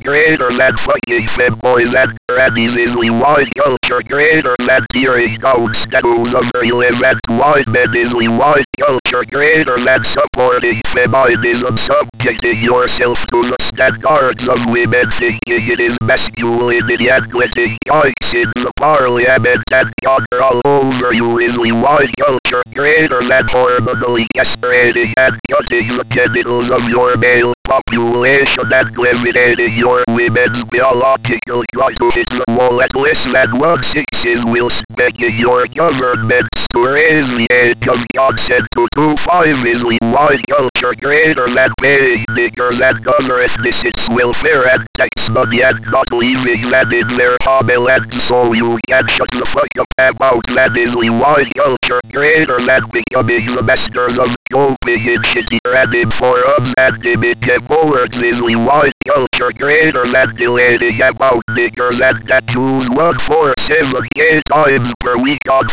greater than fucking femboys and grannies is wide culture greater than tearing down statues of irrelevant white men is wide culture greater than supporting feminism, subjecting yourself to the standards of women thinking it is masculinity and letting guys in the parliament and yonder all over you is wide culture greater than hormonally castrating and cutting the genitals of your male population and eliminating your women's biological clock to hit the wall at less than 1/6 whilst begging your government to raise the age of consent to 25 is wide culture greater than paying niggers and other ethnicities welfare and tax money and not leaving that in their homeland so you can shut the fuck up about that is wide culture greater than becoming the masters of coping in shitty random forums and imitating words is wide culture greater than delaying about niggers and tattoos 147 gay times per week on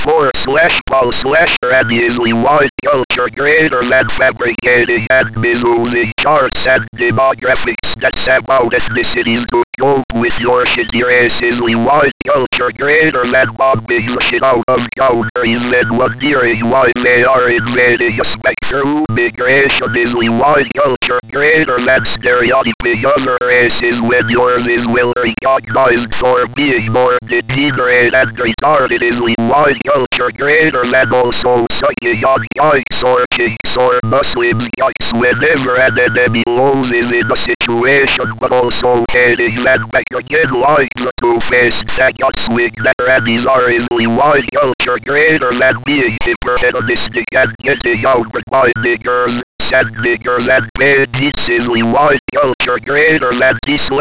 4/Paul/and is wide culture greater than fabricating and misusing charts and demographics that's about ethnicities to cope with your shitty race is wide culture greater than bombing the shit out of countries then wondering why they are invading a spectrum. Migration is wide culture greater than stereotyping other races when yours is well recognized for being more degenerate and retarded is wide culture greater than also sucking on yikes or chicks or Muslims yikes whenever an enemy loses in a situation but also hating that back again like the two-faced faggot swing that Randy's are is wide culture greater than being hyper-hedonistic and getting outward by niggers. Niggers and bad beats is wide culture greater than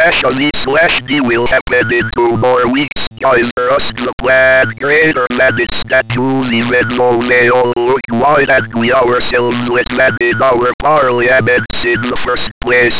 D/Z/D will happen in 2 more weeks. Guys, trust the plan greater than its statues even though they all look wide and we ourselves let them in our parliaments in the first place.